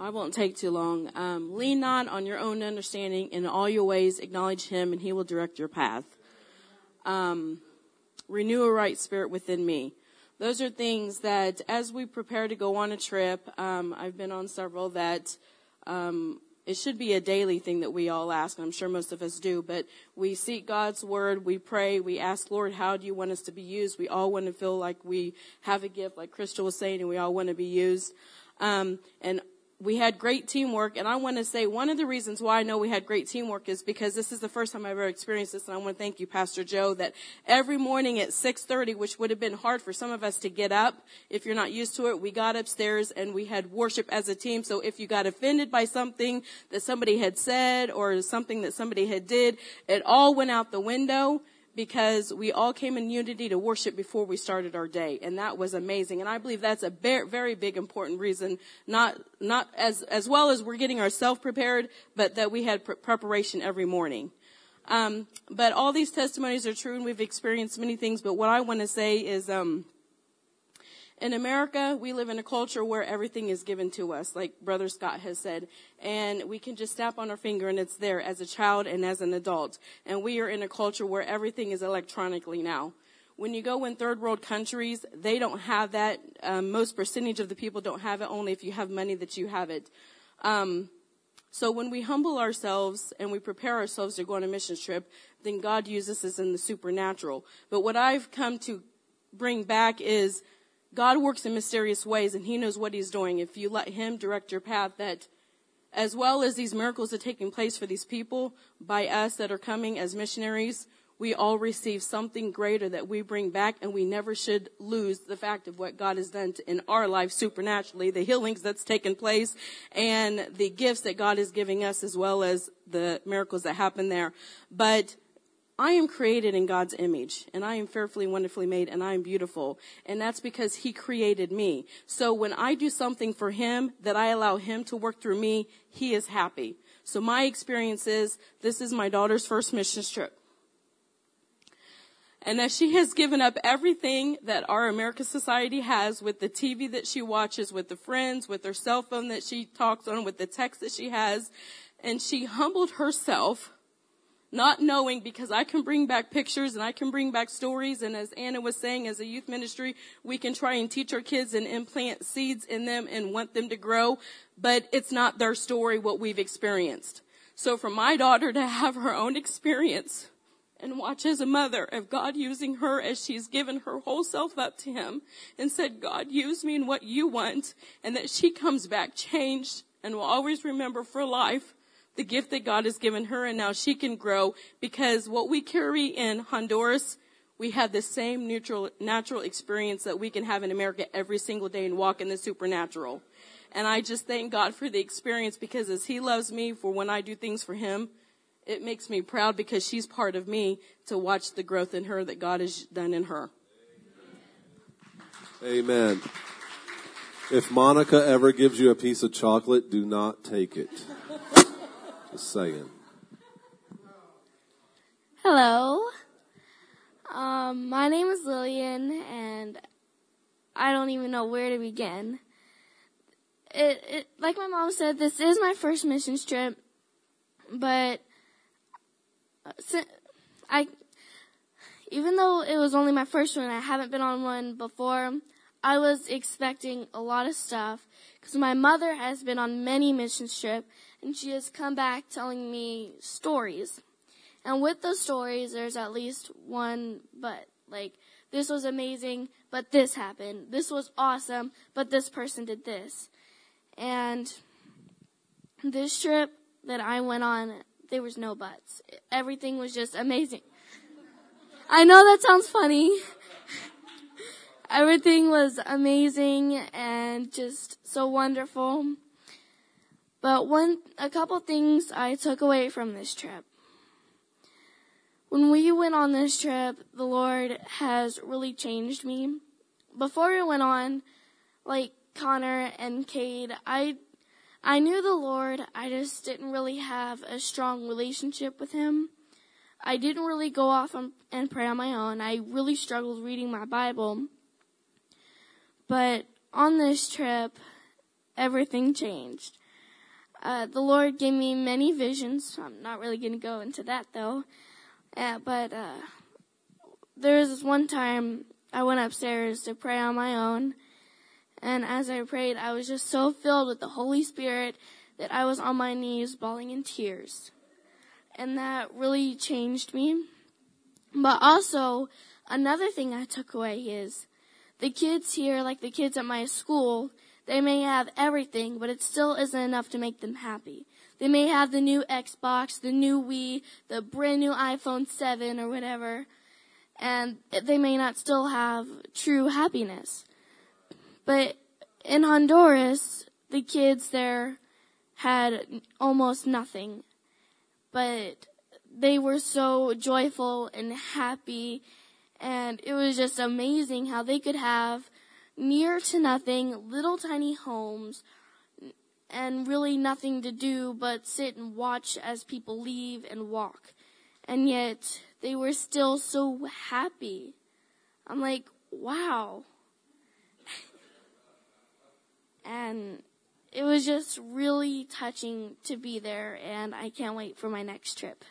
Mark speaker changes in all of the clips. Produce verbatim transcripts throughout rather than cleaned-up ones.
Speaker 1: I won't take too long. Um, lean not on your own understanding. In all your ways, acknowledge him, and he will direct your path. Um, renew a right spirit within me. Those are things that, as we prepare to go on a trip, um, I've been on several, that um, it should be a daily thing that we all ask. I'm sure most of us do, but we seek God's word, we pray, we ask, Lord, how do you want us to be used? We all want to feel like we have a gift, like Crystal was saying, and we all want to be used. Um, and we had great teamwork, and I want to say one of the reasons why I know we had great teamwork is because this is the first time I've ever experienced this, and I want to thank you, Pastor Joe, that every morning at six thirty, which would have been hard for some of us to get up if you're not used to it, we got upstairs and we had worship as a team. So if you got offended by something that somebody had said or something that somebody had did, it all went out the window, because we all came in unity to worship before we started our day. And that was amazing. And I believe that's a very, very big, important reason, not, not as, as well as we're getting ourselves prepared, but that we had pre- preparation every morning. Um, but all these testimonies are true, and we've experienced many things. But what I want to say is, um, in America, we live in a culture where everything is given to us, like Brother Scott has said, and we can just snap on our finger and it's there as a child and as an adult. And we are in a culture where everything is electronically now. When you go in third world countries, they don't have that. Um, most percentage of the people don't have it. Only if you have money that you have it. Um, so when we humble ourselves and we prepare ourselves to go on a mission trip, then God uses us in the supernatural. But what I've come to bring back is, God works in mysterious ways, and he knows what he's doing. If you let him direct your path, that as well as these miracles are taking place for these people, by us that are coming as missionaries, we all receive something greater that we bring back, and we never should lose the fact of what God has done in our life supernaturally, the healings that's taken place, and the gifts that God is giving us, as well as the miracles that happen there. But I am created in God's image, and I am fearfully, wonderfully made, and I am beautiful. And that's because he created me. So when I do something for him, that I allow him to work through me, he is happy. So my experience is, this is my daughter's first mission trip. And as she has given up everything that our American society has, with the T V that she watches, with the friends, with her cell phone that she talks on, with the text that she has, and she humbled herself, not knowing, because I can bring back pictures and I can bring back stories. And as Anna was saying, as a youth ministry, we can try and teach our kids and implant seeds in them and want them to grow. But it's not their story, what we've experienced. So for my daughter to have her own experience and watch as a mother of God using her as she's given her whole self up to him and said, God, use me in what you want. And that she comes back changed and will always remember for life the gift that God has given her, and now she can grow, because what we carry in Honduras, we have the same neutral, natural experience that we can have in America every single day and walk in the supernatural. And I just thank God for the experience, because as he loves me for when I do things for him, it makes me proud, because she's part of me, to watch the growth in her that God has done in her.
Speaker 2: Amen. If Monica ever gives you a piece of chocolate, do not take it. Just saying.
Speaker 3: Hello. Um, my name is Lillian, and I don't even know where to begin. It, it, like my mom said, this is my first missions trip, but I, even though it was only my first one, I haven't been on one before, I was expecting a lot of stuff, because my mother has been on many missions trips, and she has come back telling me stories. And with those stories, there's at least one but. Like, this was amazing, but this happened. This was awesome, but this person did this. And this trip that I went on, there was no buts. Everything was just amazing. I know that sounds funny. Everything was amazing and just so wonderful. But one, a couple things I took away from this trip. When we went on this trip, the Lord has really changed me. Before we went on, like Connor and Cade, I, I knew the Lord. I just didn't really have a strong relationship with him. I didn't really go off and pray on my own. I really struggled reading my Bible. But on this trip, everything changed. Uh, the Lord gave me many visions. I'm not really going to go into that, though. Uh, but uh, there was this one time I went upstairs to pray on my own. And as I prayed, I was just so filled with the Holy Spirit that I was on my knees bawling in tears. And that really changed me. But also, another thing I took away is the kids here, like the kids at my school, they may have everything, but it still isn't enough to make them happy. They may have the new Xbox, the new Wii, the brand new iPhone seven or whatever, and they may not still have true happiness. But in Honduras, the kids there had almost nothing, but they were so joyful and happy, and it was just amazing how they could have near to nothing, little tiny homes, and really nothing to do but sit and watch as people leave and walk. And yet, they were still so happy. I'm like, wow. And it was just really touching to be there, and I can't wait for my next trip.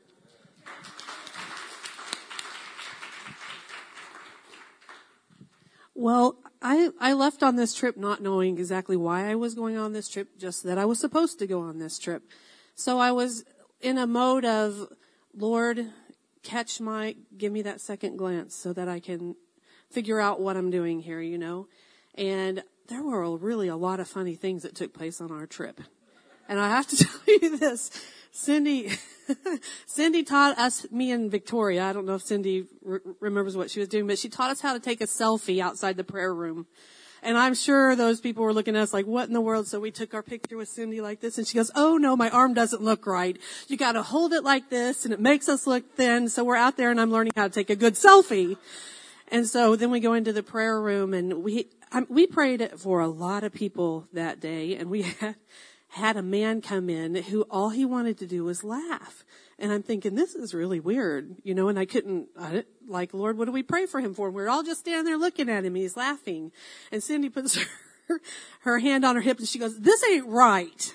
Speaker 4: Well, I, I left on this trip not knowing exactly why I was going on this trip, just that I was supposed to go on this trip. So I was in a mode of, Lord, catch my, give me that second glance so that I can figure out what I'm doing here, you know. And there were really a lot of funny things that took place on our trip. And I have to tell you this, Cindy, Cindy taught us, me and Victoria, I don't know if Cindy re- remembers what she was doing, but she taught us how to take a selfie outside the prayer room. And I'm sure those people were looking at us like, what in the world? So we took our picture with Cindy like this, and she goes, oh no, my arm doesn't look right. You gotta hold it like this, and it makes us look thin. So we're out there, and I'm learning how to take a good selfie. And so then we go into the prayer room, and we, um, we prayed for a lot of people that day, and we had, had a man come in who all he wanted to do was laugh. And I'm thinking, this is really weird, you know, and I couldn't, I didn't, like, Lord, what do we pray for him for? And we're all just standing there looking at him, and he's laughing. And Cindy puts her, her hand on her hip, and she goes, this ain't right.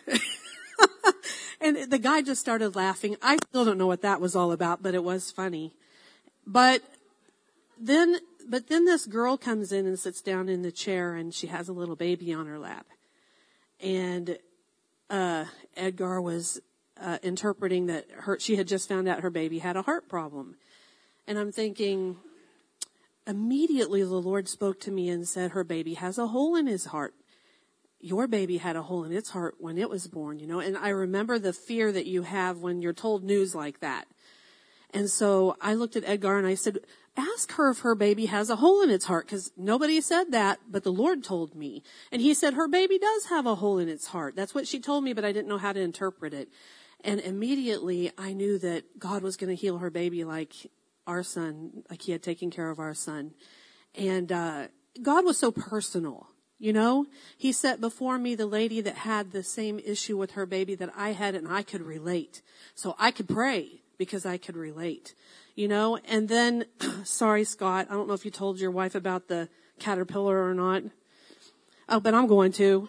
Speaker 4: And the guy just started laughing. I still don't know what that was all about, but it was funny. But then, but then this girl comes in and sits down in the chair, and she has a little baby on her lap. And Uh, Edgar was uh, interpreting that her, she had just found out her baby had a heart problem. And I'm thinking, immediately the Lord spoke to me and said, her baby has a hole in his heart. Your baby had a hole in its heart when it was born, you know. And I remember the fear that you have when you're told news like that. And so I looked at Edgar and I said, ask her if her baby has a hole in its heart, because nobody said that, but the Lord told me. And he said her baby does have a hole in its heart. That's what she told me, but I didn't know how to interpret it. And immediately I knew that God was going to heal her baby like our son, like he had taken care of our son. And uh God was so personal, you know. He set before me the lady that had the same issue with her baby that I had, and I could relate. So I could pray because I could relate. You know, and then, sorry, Scott, I don't know if you told your wife about the caterpillar or not. Oh, but I'm going to.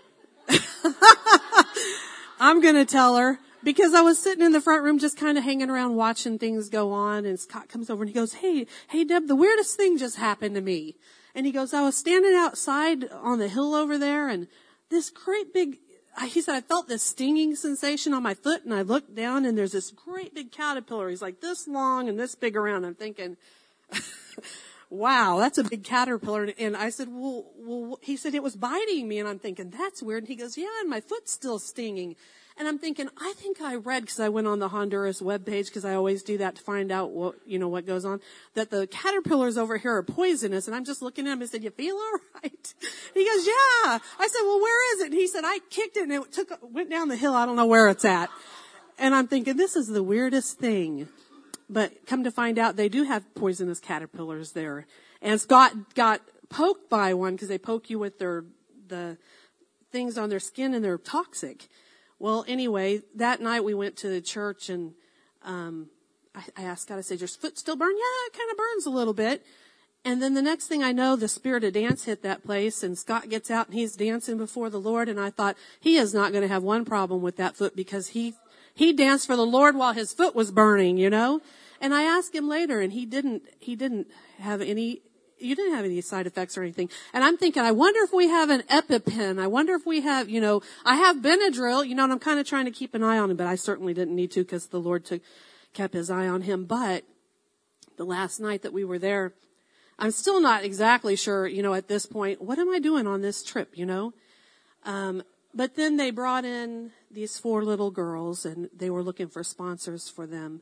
Speaker 4: I'm going to tell her, because I was sitting in the front room just kind of hanging around watching things go on, and Scott comes over and he goes, hey, hey, Deb, the weirdest thing just happened to me. And he goes, I was standing outside on the hill over there, and this great big, he said, I felt this stinging sensation on my foot, and I looked down, and there's this great big caterpillar. He's like this long and this big around. I'm thinking, wow, that's a big caterpillar. And I said, well, well, he said it was biting me, and I'm thinking, that's weird. And he goes, yeah, and my foot's still stinging. And I'm thinking, I think I read, because I went on the Honduras webpage, because I always do that to find out what, you know, what goes on, that the caterpillars over here are poisonous. And I'm just looking at him and said, you feel all right? He goes, yeah. I said, well, where is it? And he said, I kicked it and it took, went down the hill. I don't know where it's at. And I'm thinking, this is the weirdest thing. But come to find out, they do have poisonous caterpillars there. And Scott got poked by one, because they poke you with their, the things on their skin, and they're toxic. Well, anyway, that night we went to the church, and um I, I asked God, I said, your foot still burn? Yeah, it kind of burns a little bit. And then the next thing I know, the spirit of dance hit that place, and Scott gets out and he's dancing before the Lord. And I thought, he is not going to have one problem with that foot, because he, he danced for the Lord while his foot was burning, you know? And I asked him later, and he didn't, he didn't have any, you didn't have any side effects or anything. And I'm thinking, I wonder if we have an EpiPen. I wonder if we have, you know, I have Benadryl, you know, and I'm kind of trying to keep an eye on him, but I certainly didn't need to, because the Lord took, kept his eye on him. But the last night that we were there, I'm still not exactly sure, you know, at this point, what am I doing on this trip, you know? Um, but then they brought in these four little girls, and they were looking for sponsors for them.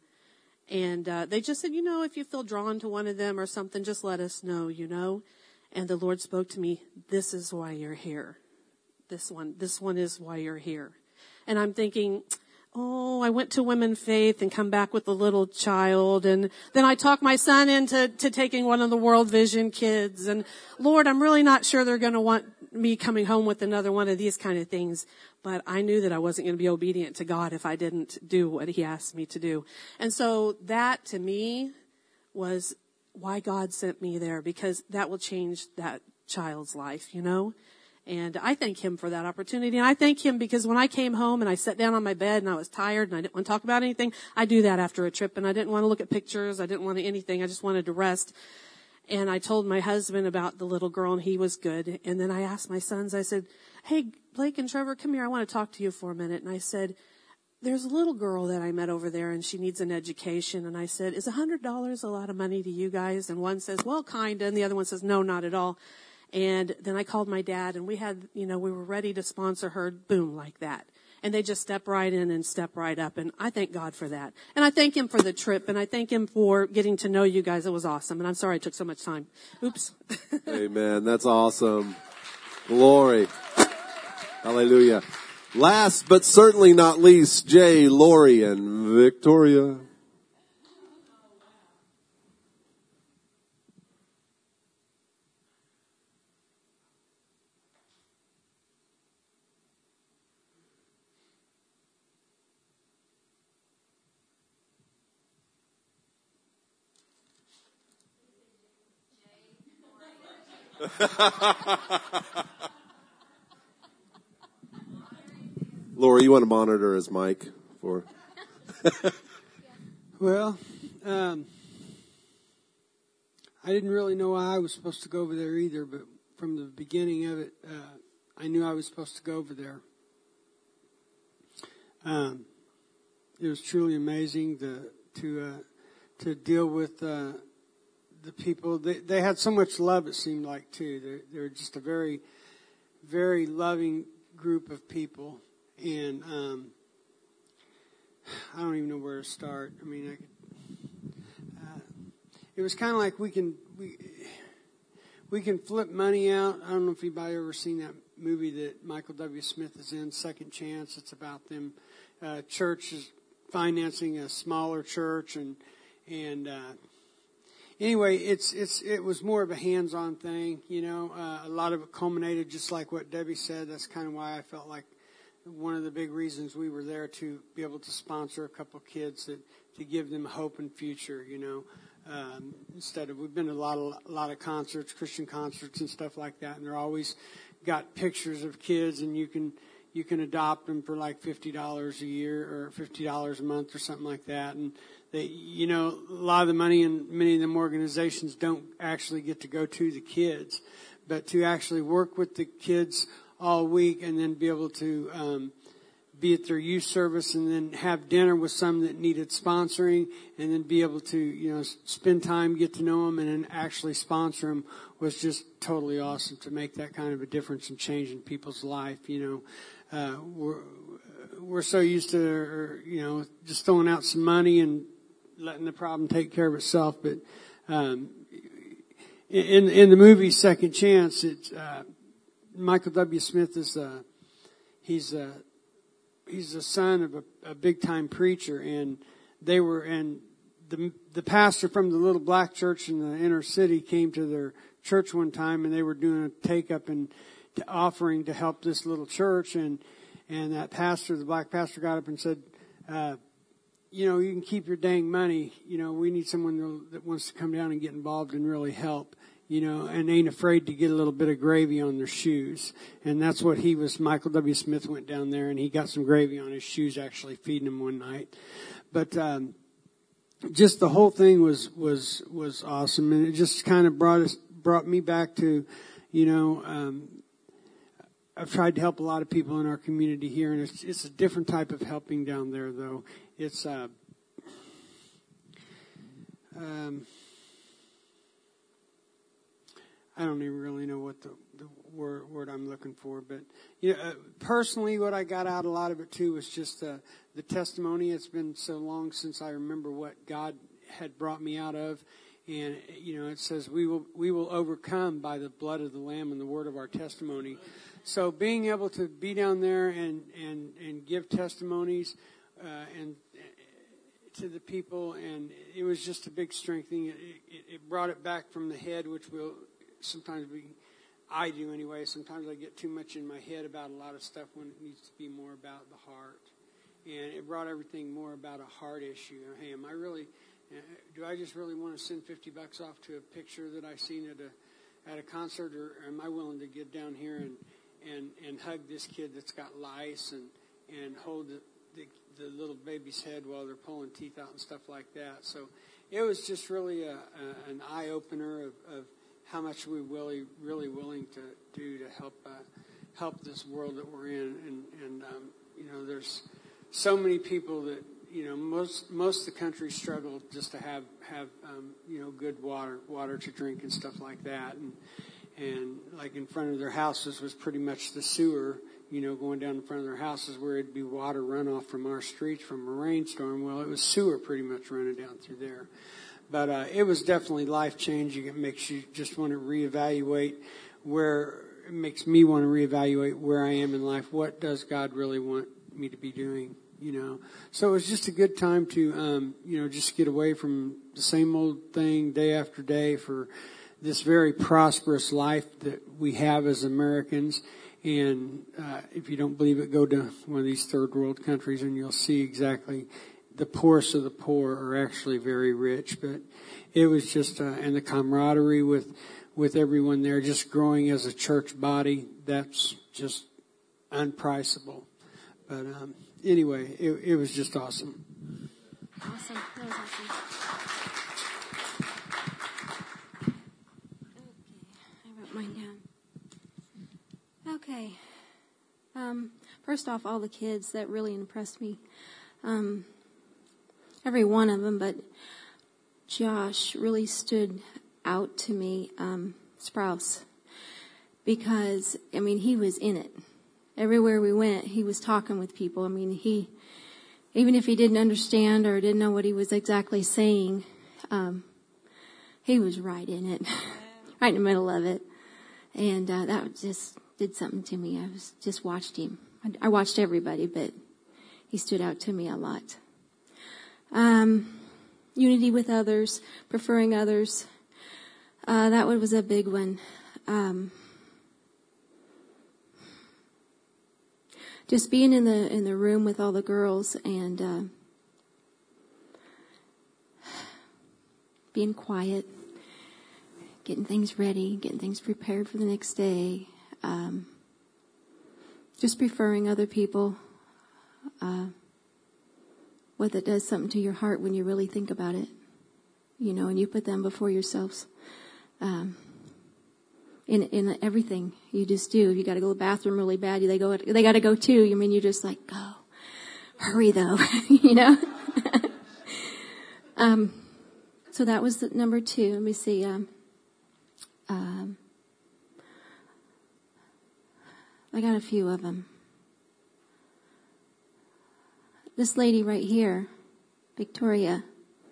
Speaker 4: And uh, they just said, you know, if you feel drawn to one of them or something, just let us know, you know? And the Lord spoke to me, this is why you're here. This one, this one is why you're here. And I'm thinking, oh, I went to Women Faith and come back with a little child. And then I talked my son into to taking one of the World Vision kids. And Lord, I'm really not sure they're going to want me coming home with another one of these kind of things. But I knew that I wasn't going to be obedient to God if I didn't do what he asked me to do. And so that to me was why God sent me there, because that will change that child's life, you know? And I thank him for that opportunity. And I thank him because when I came home and I sat down on my bed and I was tired and I didn't want to talk about anything, I do that after a trip, and I didn't want to look at pictures. I didn't want to anything. I just wanted to rest. And I told my husband about the little girl, and he was good. And then I asked my sons, I said, hey, Blake and Trevor, come here. I want to talk to you for a minute. And I said, there's a little girl that I met over there, and she needs an education. And I said, is one hundred dollars a lot of money to you guys? And one says, well, kind of. And the other one says, no, not at all. And then I called my dad, and we had, you know, we were ready to sponsor her, boom, like that. And they just step right in and step right up. And I thank God for that. And I thank him for the trip, and I thank him for getting to know you guys. It was awesome. And I'm sorry it took so much time. Oops.
Speaker 2: Amen. That's awesome. Glory. Hallelujah. Last but certainly not least, Jay, Lori, and Victoria. Laura, you want to monitor his mic for?
Speaker 5: Well, um, I didn't really know why I was supposed to go over there either, but from the beginning of it, uh, I knew I was supposed to go over there. Um, it was truly amazing to to uh, to deal with uh, the people. They, they had so much love. It seemed like too. They, they were just a very, very loving group of people. And um, I don't even know where to start. I mean, I could, uh, it was kind of like we can we we can flip money out. I don't know if anybody ever seen that movie that Michael W. Smith is in, Second Chance. It's about them uh, church is financing a smaller church, and and uh, anyway, it's it's it was more of a hands-on thing. You know, uh, a lot of it culminated just like what Debbie said. That's kind of why I felt like one of the big reasons we were there, to be able to sponsor a couple of kids, that to give them hope and future, you know, um, instead of, we've been to a lot of, a lot of concerts, Christian concerts and stuff like that. And they're always got pictures of kids, and you can, you can adopt them for like fifty dollars a year or fifty dollars a month or something like that. And they, you know, a lot of the money in many of them organizations don't actually get to go to the kids, but to actually work with the kids all week, and then be able to um, be at their youth service, and then have dinner with some that needed sponsoring, and then be able to, you know, spend time, get to know them, and then actually sponsor them, was just totally awesome to make that kind of a difference and change in people's life. You know, uh, we're we're so used to, you know, just throwing out some money and letting the problem take care of itself, but um, in in the movie Second Chance, it's uh, Michael W. Smith is uh he's uh he's the son of a, a big time preacher, and they were and the the pastor from the little black church in the inner city came to their church one time, and they were doing a take up and to offering to help this little church, and and that pastor, the black pastor, got up and said, uh you know, you can keep your dang money. You know, we need someone that wants to come down and get involved and really help, you know, and ain't afraid to get a little bit of gravy on their shoes. And that's what he was. Michael W. Smith went down there and he got some gravy on his shoes, actually feeding them one night. But, um, just the whole thing was, was, was awesome. And it just kind of brought us, brought me back to, you know, um, I've tried to help a lot of people in our community here, and it's, it's a different type of helping down there, though. It's, uh, um, I don't even really know what the, the word, word I'm looking for, but, you know, uh, personally, what I got out a lot of it, too, was just, uh, the testimony. It's been so long since I remember what God had brought me out of. And, you know, it says we will, we will overcome by the blood of the Lamb and the word of our testimony. So being able to be down there and, and, and give testimonies, uh, and to the people, and it was just a big strengthening. It, it, it brought it back from the head, which will sometimes we, I do anyway. Sometimes I get too much in my head about a lot of stuff when it needs to be more about the heart. And it brought everything more about a heart issue. Hey, am I really, do I just really want to send fifty bucks off to a picture that I seen at a, at a concert, or am I willing to get down here and, and, and hug this kid that's got lice and, and hold the, the, the little baby's head while they're pulling teeth out and stuff like that. So it was just really a, a, an eye-opener of, of how much we really, really willing to do to help uh, help this world that we're in. And, and um, you know, there's so many people that, you know, most most of the country struggle just to have, have um, you know, good water, water to drink and stuff like that. And, and like in front of their houses was pretty much the sewer, you know, going down in front of their houses where it'd be water runoff from our streets from a rainstorm. Well, it was sewer pretty much running down through there. But uh, it was definitely life-changing. It makes you just want to reevaluate where, it makes me want to reevaluate where I am in life. What does God really want me to be doing, you know? So it was just a good time to, um, you know, just get away from the same old thing day after day for this very prosperous life that we have as Americans. And uh, if you don't believe it, go to one of these third world countries and you'll see exactly the poorest of the poor are actually very rich. But it was just, uh, and the camaraderie with, with everyone there, just growing as a church body, that's just unpriceable. But um, anyway, it, it was just awesome.
Speaker 3: Awesome. That was awesome.
Speaker 6: Okay, I wrote mine down. Okay. Um, first off, all the kids that really impressed me. Um, every one of them, but Josh really stood out to me, um, Sprouse, because, I mean, he was in it. Everywhere we went, he was talking with people. I mean, he, even if he didn't understand or didn't know what he was exactly saying, um, he was right in it, right in the middle of it. And uh, that just did something to me. I was just watched him. I, I watched everybody, but he stood out to me a lot. Um, unity with others, preferring others. Uh, that one was a big one. Um, just being in the in the room with all the girls and uh, being quiet, getting things ready, getting things prepared for the next day. Um, just preferring other people. Uh, what that does something to your heart when you really think about it, you know, and you put them before yourselves. Um, in in everything you just do. If you got to go to the bathroom really bad, they go. They got to go too. I mean, you're just like, go, hurry though, you know. um, so that was the number two. Let me see. Um, um, I got a few of them. This lady right here, Victoria,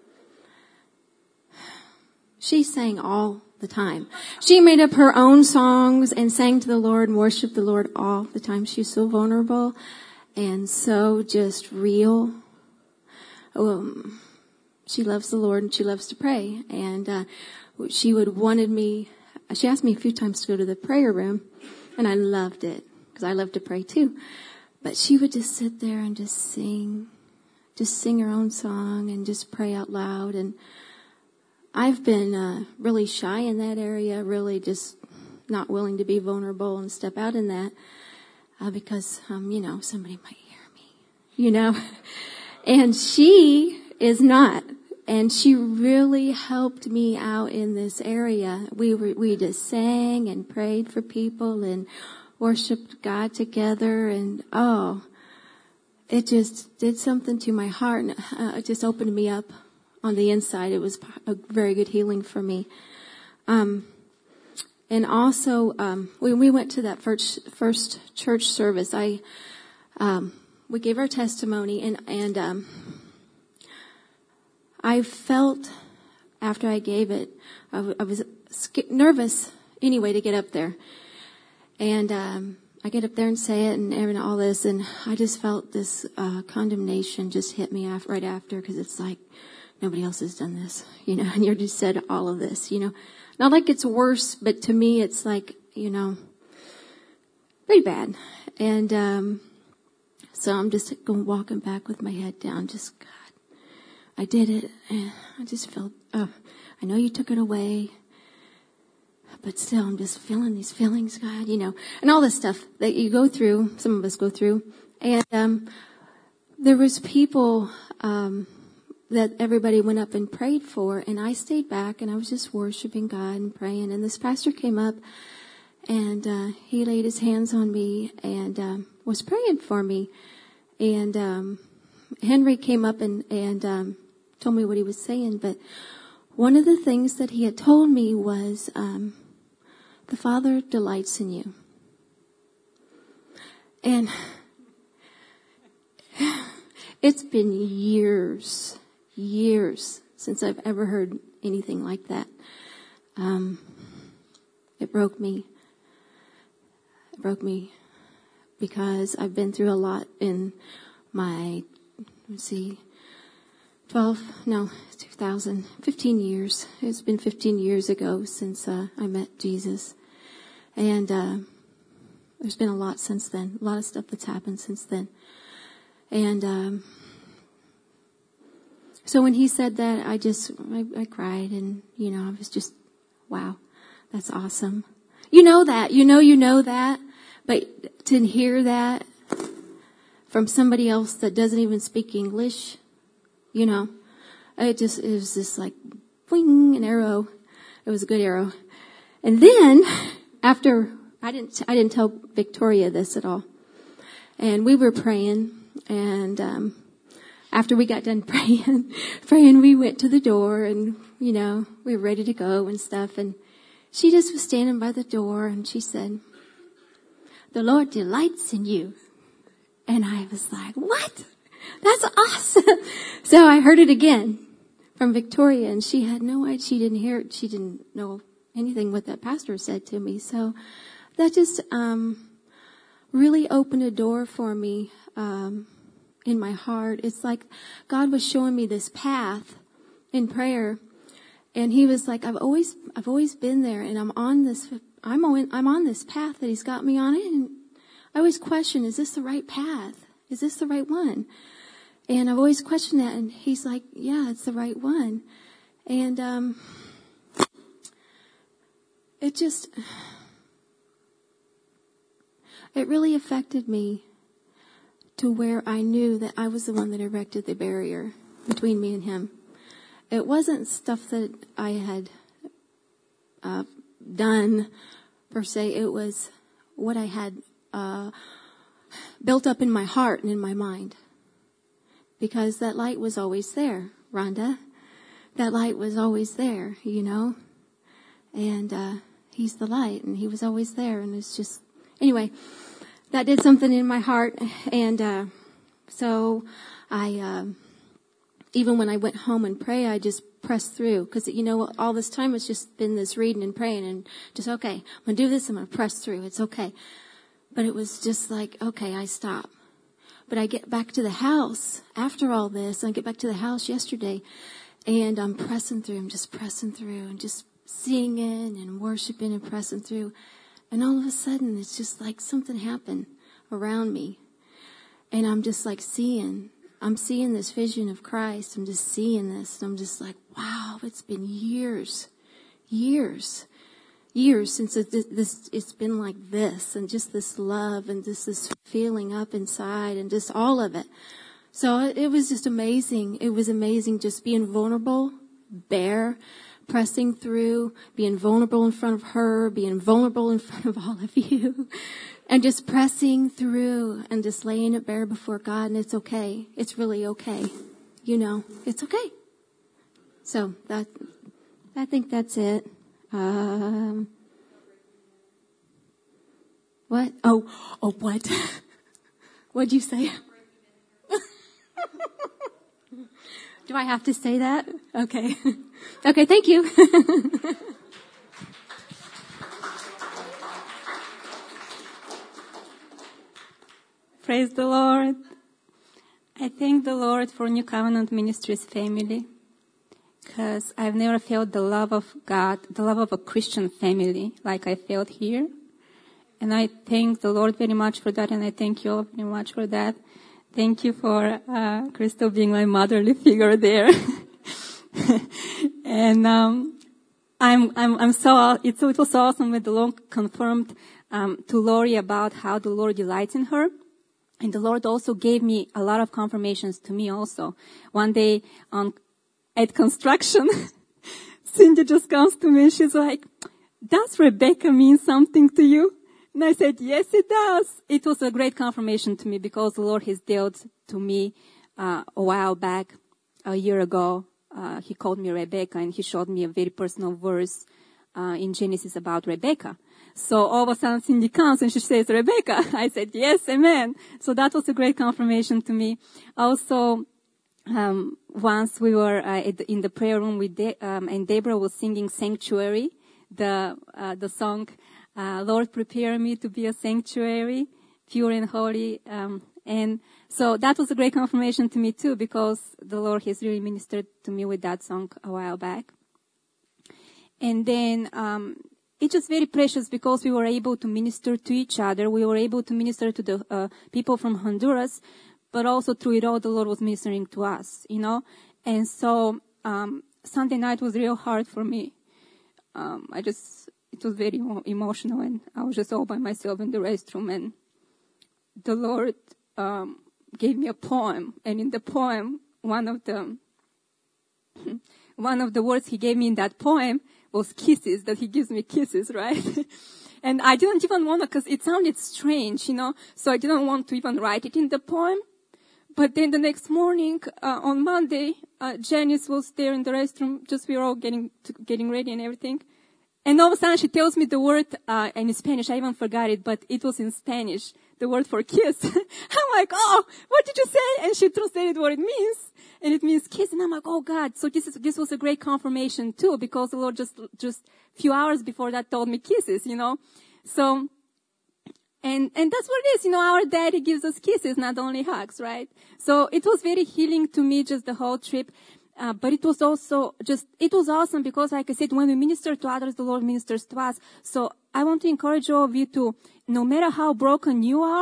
Speaker 6: she sang all the time. She made up her own songs and sang to the Lord and worshiped the Lord all the time. She's so vulnerable and so just real. Um, she loves the Lord and she loves to pray. And uh, she would wanted me, she asked me a few times to go to the prayer room, and I loved it because I love to pray too. But she would just sit there and just sing just sing her own song and just pray out loud. And I've been uh, really shy in that area, really just not willing to be vulnerable and step out in that uh, because, um, you know, somebody might hear me, you know. And she is not. And she really helped me out in this area. We were, we just sang and prayed for people and worshiped God together. And, oh, it just did something to my heart. And uh, it just opened me up on the inside. It was a very good healing for me. Um, and also, um, when we went to that first, first church service, I, um, we gave our testimony and, and, um, I felt after I gave it, I, w- I was sk- nervous anyway to get up there. And um, I get up there and say it and, and all this, and I just felt this uh, condemnation just hit me af- right after, because it's like, nobody else has done this, you know, and you just said all of this, you know. Not like it's worse, but to me it's like, you know, pretty bad. And um, so I'm just going walking back with my head down, just, God, I did it, and I just felt, uh, I know you took it away, but still I'm just feeling these feelings, God, you know, and all this stuff that you go through, some of us go through. And um, there was people um, that everybody went up and prayed for, and I stayed back, and I was just worshiping God and praying. And this pastor came up, and uh, he laid his hands on me and um, was praying for me. And um, Henry came up and, and um, told me what he was saying, but one of the things that he had told me was, um, the Father delights in you. And it's been years, years since I've ever heard anything like that. Um, it broke me. It broke me because I've been through a lot in my, let's see, twelve, no, two thousand, fifteen years. It's been fifteen years ago since uh, I met Jesus. And uh, there's been a lot since then, a lot of stuff that's happened since then. And um, so when he said that, I just, I, I cried, and, you know, I was just, wow, that's awesome. You know that, you know, you know that, but to hear that from somebody else that doesn't even speak English, you know, it just, it was just like, wing, an arrow. It was a good arrow. And then, after, I didn't, I didn't tell Victoria this at all. And we were praying, and, um, after we got done praying, praying, we went to the door, and, you know, we were ready to go and stuff. And she just was standing by the door, and she said, "The Lord delights in you." And I was like, what? That's awesome. So I heard it again from Victoria, and she had no idea. She didn't hear it. She didn't know anything what that pastor said to me. So that just um, really opened a door for me um, in my heart. It's like God was showing me this path in prayer, and He was like, "I've always, I've always been there, and I'm on this. I'm on, I'm on this path that He's got me on it." And I always question, is this the right path? Is this the right one? And I've always questioned that, and He's like, yeah, it's the right one. And um, it just, it really affected me to where I knew that I was the one that erected the barrier between me and Him. It wasn't stuff that I had uh, done, per se. It was what I had uh, built up in my heart and in my mind. Because that light was always there, Rhonda. That light was always there, you know. And uh, He's the light, and He was always there. And it's just, anyway, that did something in my heart. And uh, so I, uh, even when I went home and pray, I just pressed through. Because, you know, all this time it's just been this reading and praying and just, okay, I'm going to do this, I'm going to press through. It's okay. But it was just like, okay, I stop. But I get back to the house after all this. I get back to the house yesterday, and I'm pressing through. I'm just pressing through and just singing and worshiping and pressing through. And all of a sudden, it's just like something happened around me. And I'm just like seeing I'm seeing this vision of Christ. I'm just seeing this. And I'm just like, wow, it's been years, years, years since it, this, it's been like this, and just this love and just this feeling up inside and just all of it. So it was just amazing. It was amazing just being vulnerable, bare, pressing through, being vulnerable in front of her, being vulnerable in front of all of you. And just pressing through and just laying it bare before God. And it's okay. It's really okay. You know, it's okay. So that, I think that's it. Um, what? Oh, oh, what? What'd you say? Do I have to say that? Okay. Okay, thank you.
Speaker 7: Praise the Lord. I thank the Lord for New Covenant Ministries family, because I've never felt the love of God, the love of a Christian family like I felt here. And I thank the Lord very much for that, and I thank you all very much for that. Thank you for uh, Crystal being my motherly figure there. And um, I'm, I'm, I'm so, it's, it was so awesome when the Lord confirmed um, to Lori about how the Lord delights in her. And the Lord also gave me a lot of confirmations to me also. One day on, at construction, Cindy just comes to me and she's like, does Rebecca mean something to you? And I said, yes, it does. It was a great confirmation to me because the Lord has dealt to me uh, a while back, a year ago. Uh, he called me Rebecca, and he showed me a very personal verse uh, in Genesis about Rebecca. So all of a sudden Cindy comes and she says, Rebecca. I said, yes, amen. So that was a great confirmation to me. Also, um, once we were uh, in the prayer room with De- um, and Deborah was singing Sanctuary, the uh, the song, uh, Lord, prepare me to be a sanctuary, pure and holy. Um, and so that was a great confirmation to me too, because the Lord has really ministered to me with that song a while back. And then, um, it's just very precious because we were able to minister to each other. We were able to minister to the uh, people from Honduras, but also through it all, the Lord was ministering to us, you know. And so um, Sunday night was real hard for me. Um, I just, it was very emo- emotional, and I was just all by myself in the restroom. And the Lord um, gave me a poem, and in the poem, one of the one of the words He gave me in that poem was kisses, that He gives me kisses, right? And I didn't even want to, because it sounded strange, you know, so I didn't want to even write it in the poem. But then the next morning, uh, on Monday, uh, Janice was there in the restroom, just we were all getting to, getting ready and everything. And all of a sudden she tells me the word uh, in Spanish. I even forgot it, but it was in Spanish, the word for kiss. I'm like, oh, what did you say? And she translated what it means. And it means kiss. And I'm like, oh God. So this is, this was a great confirmation too, because the Lord just, just a few hours before that told me kisses, you know. So, and, and that's what it is, you know, our daddy gives us kisses, not only hugs, right? So it was very healing to me, just the whole trip. Uh, but it was also just, it was awesome because, like I said, when we minister to others, the Lord ministers to us. So I want to encourage all of you to, no matter how broken you are,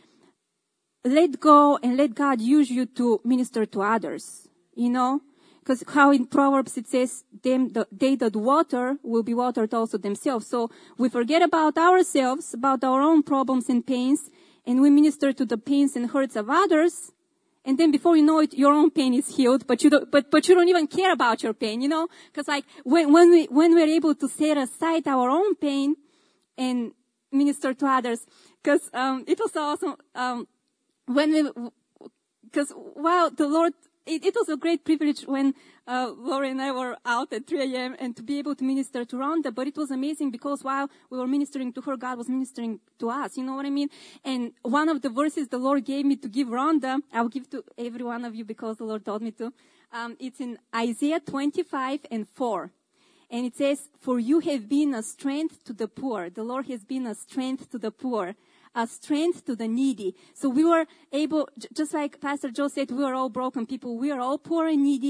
Speaker 7: let go and let God use you to minister to others, you know? Because how in Proverbs it says, them, the, they that water will be watered also themselves. So we forget about ourselves, about our own problems and pains, and we minister to the pains and hurts of others. And then before you know it, your own pain is healed, but you don't, but, but you don't even care about your pain, you know? Cause like, when, when we, when we're able to set aside our own pain and minister to others, cause, um, it was awesome, um, when we, cause wow, the Lord, it, it was a great privilege when, uh, Laura and I were out at three a.m. and to be able to minister to Rhonda, but it was amazing because while we were ministering to her, God was ministering to us, you know what I mean? And one of the verses the Lord gave me to give Rhonda, I'll give to every one of you because the Lord told me to, um, it's in Isaiah twenty-five and four. And it says, for you have been a strength to the poor. The Lord has been a strength to the poor, a strength to the needy. So we were able, just like Pastor Joe said, we are all broken people. We are all poor and needy.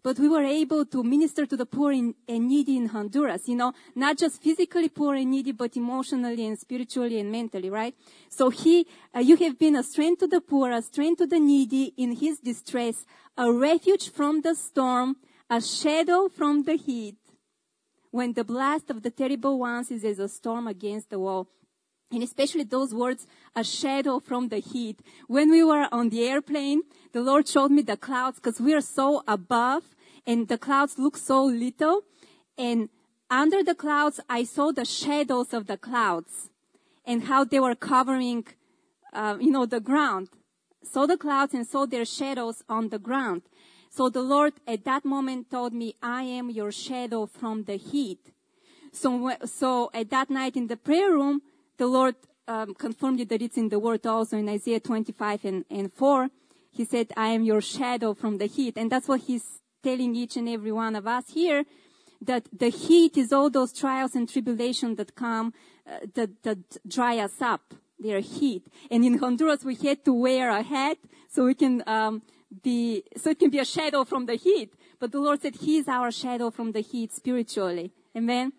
Speaker 7: but we were able to minister to the poor in, and needy in Honduras, you know, not just physically poor and needy, but emotionally and spiritually and mentally, right? So he, uh, you have been a strength to the poor, a strength to the needy in his distress, a refuge from the storm, a shadow from the heat. When the blast of the terrible ones is as a storm against the wall. And especially those words, a shadow from the heat. When we were on the airplane, the Lord showed me the clouds because we are so above and the clouds look so little. And under the clouds, I saw the shadows of the clouds and how they were covering, uh, you know, the ground. Saw the clouds and saw their shadows on the ground. So the Lord at that moment told me, I am your shadow from the heat. So, so at that night in the prayer room, the Lord um, confirmed it that it's in the Word also in Isaiah twenty-five and, and four. He said, I am your shadow from the heat. And that's what he's telling each and every one of us here, that the heat is all those trials and tribulations that come, uh, that, that dry us up. They are heat. And in Honduras, we had to wear a hat so we can um, be, so it can be a shadow from the heat. But the Lord said He is our shadow from the heat spiritually. Amen?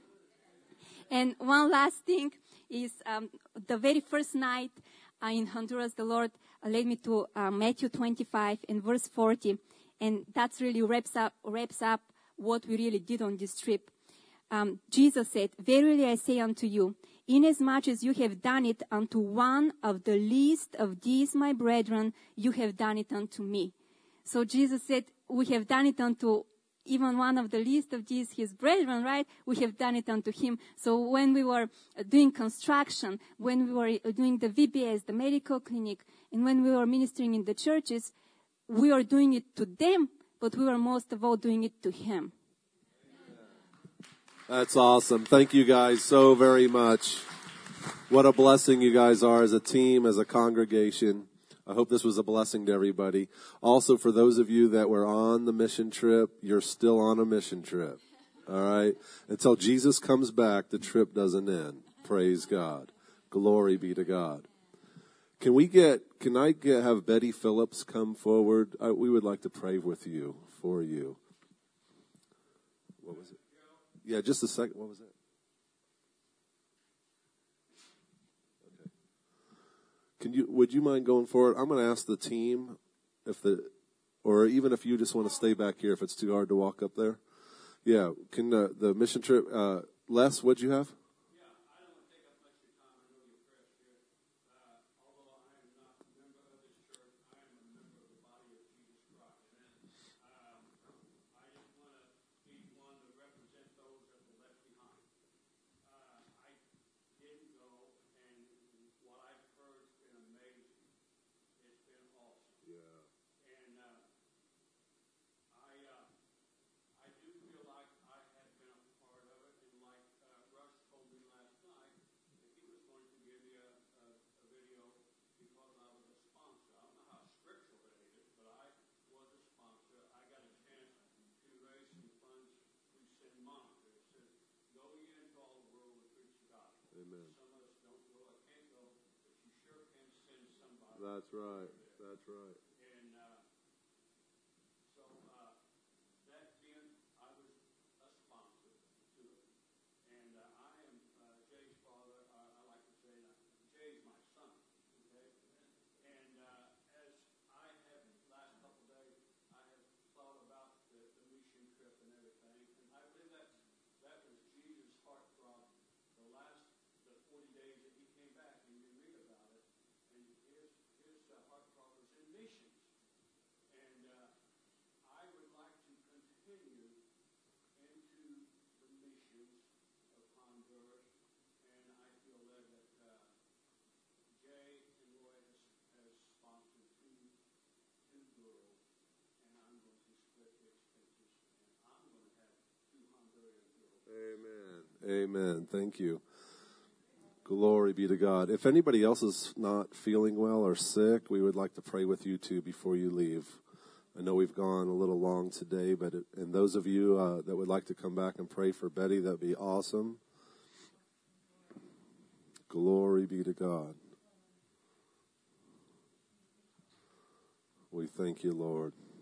Speaker 7: And one last thing is um, the very first night uh, in Honduras, the Lord uh, led me to uh, Matthew twenty-five and verse forty. And that's really wraps up, wraps up what we really did on this trip. Um, Jesus said, verily I say unto you, inasmuch as you have done it unto one of the least of these my brethren, you have done it unto me. So Jesus said, we have done it unto even one of the least of these his brethren, right? We have done it unto him. So when we were doing construction, when we were doing the V B S, the medical clinic, and when we were ministering in the churches, we are doing it to them, but we were most of all doing it to him.
Speaker 2: That's awesome. Thank you guys so very much. What a blessing you guys are as a team, as a congregation. I hope this was a blessing to everybody. Also, for those of you that were on the mission trip, you're still on a mission trip. All right? Until Jesus comes back, the trip doesn't end. Praise God. Glory be to God. Can we get, can I get, have Betty Phillips come forward? Uh, we would like to pray with you, for you. What was it? Yeah, just a second. What was that? Okay. Can you? Would you mind going forward? I'm going to ask the team if the, or even if you just want to stay back here if it's too hard to walk up there. Yeah. Can uh, the mission trip? Uh, Les, what'd you have? That's right. That's right. And uh, so uh, that being, I was a sponsor to it. And uh, I am uh, Jay's father. Uh, I like to say that Jay's my son. Okay? And uh, as I have, last couple of days, I have thought about the, the mission trip and everything. And I believe that that was Jesus' heartthrob the last, the forty days that he came back and you read about it. And his his uh, heartthrob was in missions. And uh, I would like to continue into the missions of Honduras. And I feel led that uh, Jay and Roy has, has sponsored two, two girls. And I'm going to split the expenses. And I'm going to have two Honduran girls. Amen. Amen. Thank you. Glory be to God. If anybody else is not feeling well or sick, we would like to pray with you too before you leave. I know we've gone a little long today, but it, and those of you uh, that would like to come back and pray for Betty, that'd be awesome. Glory be to God. We thank you, Lord.